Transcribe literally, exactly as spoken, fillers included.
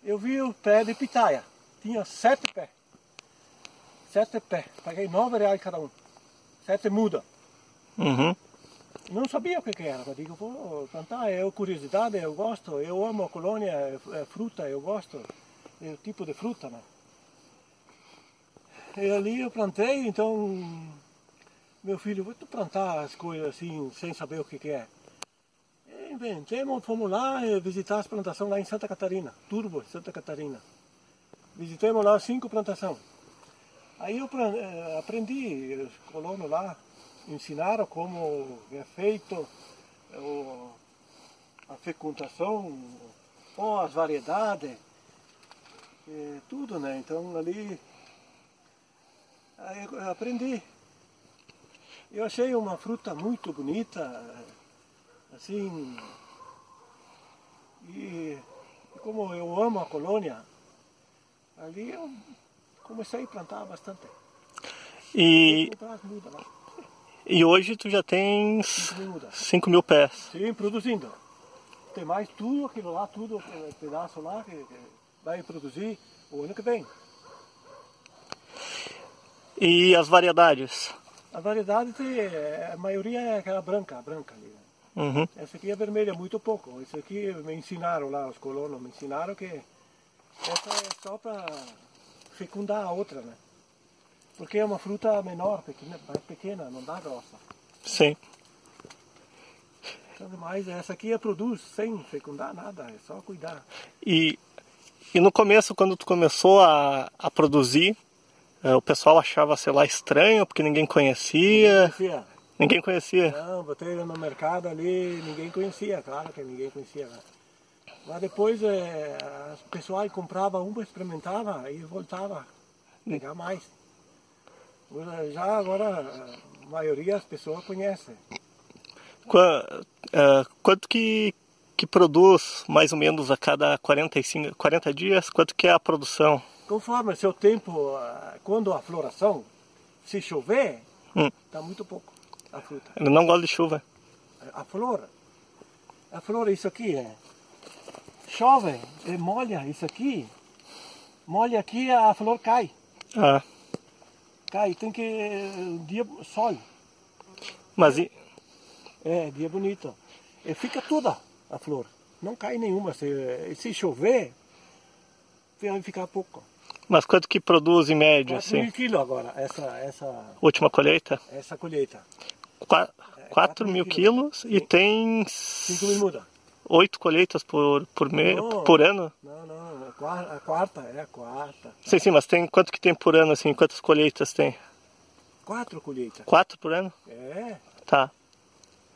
eu vi o pé de pitaia. Tinha sete pés. Sete pés. Paguei nove reais cada um. Sete mudas. Uhum. Não sabia o que, que era, mas digo, vou plantar, é curiosidade, eu gosto, eu amo a colônia, é, é fruta, eu gosto, é o tipo de fruta, né? E ali eu plantei, então, meu filho, vou tu plantar as coisas assim, sem saber o que, que é. E inventemos, fomos lá visitar as plantações lá em Santa Catarina, Turbo, Santa Catarina. Visitemos lá cinco plantações. Aí eu aprendi, os colonos lá ensinaram como é feito o, a fecundação, ou as variedades, e tudo, né? Então ali aí eu aprendi. Eu achei uma fruta muito bonita, assim, e como eu amo a colônia, ali eu comecei a plantar bastante. E, e hoje tu já tens cinco mil pés. Sim, produzindo. Tem mais tudo, aquilo lá, tudo, pedaço lá, que, que vai produzir o ano que vem. E as variedades? A variedade, tem, a maioria é aquela branca, branca ali. Uhum. Essa aqui é vermelha, muito pouco. Essa aqui me ensinaram lá, os colonos me ensinaram que essa é só para fecundar a outra, né? Porque é uma fruta menor, pequena, mais pequena, não dá grossa. Sim. Mas essa aqui produz sem fecundar nada, é só cuidar. E, e no começo, quando tu começou a, a produzir, é, o pessoal achava, sei lá, estranho, porque ninguém conhecia. Ninguém conhecia. Ninguém conhecia. Não, botei no mercado ali, ninguém conhecia, claro que ninguém conhecia. Né? Mas depois é, as pessoas compravam uma, experimentavam e voltava a pegar mais. Já agora a maioria das pessoas conhece. Qu- uh, quanto que, que produz mais ou menos a cada quarenta e cinco, quarenta dias? Quanto que é a produção? Conforme seu tempo, quando a floração, se chover, está hum. muito pouco a fruta. Ele não gosta de chuva. A flor, a flor isso aqui é, chove, molha isso aqui, molha aqui a flor cai. Ah. Cai, tem que um dia sol. Mas e... É, dia bonito. E fica toda a flor. Não cai nenhuma. Se, se chover, vai ficar pouco. Mas quanto que produz em média? quatro mil quilos agora, essa, essa... Última colheita? Essa colheita. Qua, é, quatro mil quilos, quilos e tem... cinco mil mudas. Oito colheitas por, por, me... não, por ano? Não, não, a quarta, a quarta, é a quarta. Sim, sim, mas tem quanto que tem por ano, assim, quantas colheitas tem? Quatro colheitas. Quatro por ano? É. Tá.